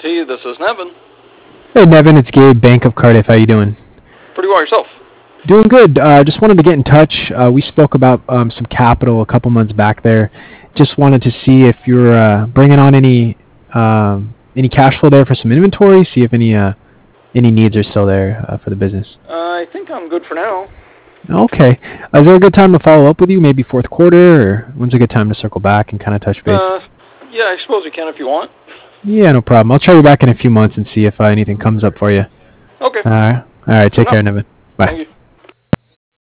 Realty. This is Nevin. Hey Nevin, it's Gabe, Bank of Cardiff. How you doing? Pretty well yourself. Doing good. Just wanted to get in touch. We spoke about some capital a couple months back there. Just wanted to see if you're bringing on any cash flow there for some inventory. See if any needs are still there for the business. I think I'm good for now. Okay. Is there a good time to follow up with you? Maybe fourth quarter, or when's a good time to circle back and kind of touch base? Yeah, I suppose you can if you want. Yeah, no problem. I'll try you back in a few months and see if anything comes up for you. Okay. All right. Take care, Nevin. Bye. Thank you.